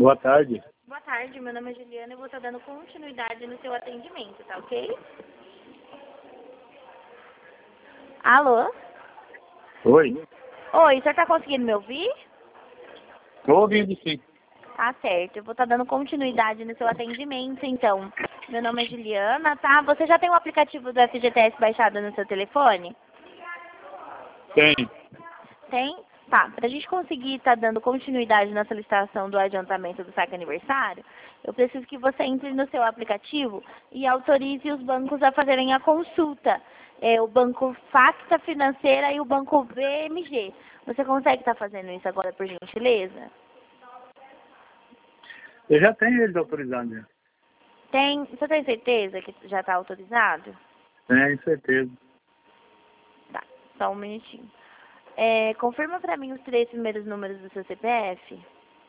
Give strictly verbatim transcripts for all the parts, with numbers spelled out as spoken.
Boa tarde. Boa tarde, meu nome é Juliana e eu vou estar dando continuidade no seu atendimento, tá ok? Alô? Oi. Oi, o senhor tá conseguindo me ouvir? Estou ouvindo sim. Tá certo, eu vou estar dando continuidade no seu atendimento, então. Meu nome é Juliana, tá? Você já tem o aplicativo do F G T S baixado no seu telefone? Tem. Tem? Tá, pra gente conseguir estar dando continuidade na solicitação do adiantamento do saque aniversário, eu preciso que você entre no seu aplicativo e autorize os bancos a fazerem a consulta. É, o banco Facta Financeira e o banco B M G. Você consegue estar fazendo isso agora, por gentileza? Eu já tenho eles autorizados. Já. Tem, você tem certeza que já está autorizado? Tenho certeza. Tá, só um minutinho. É, confirma pra mim os três primeiros números do seu C P F.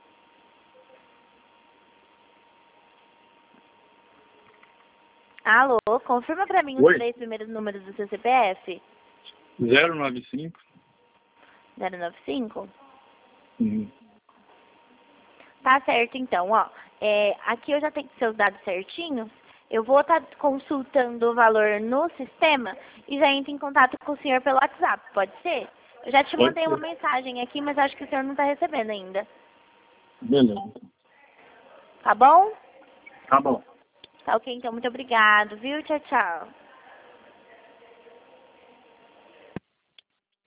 Alô, confirma pra mim os Oi. três primeiros números do seu C P F. zero nove cinco. zero nove cinco? Uhum. Tá certo, então, ó. É, aqui eu já tenho seus dados certinhos. Eu vou estar consultando o valor no sistema e já entro em contato com o senhor pelo WhatsApp, pode ser? Eu já te Pode mandei uma ser. mensagem aqui, mas acho que o senhor não está recebendo ainda. Beleza. Tá bom? Tá bom. Tá ok, então. Muito obrigado, viu? Tchau, tchau.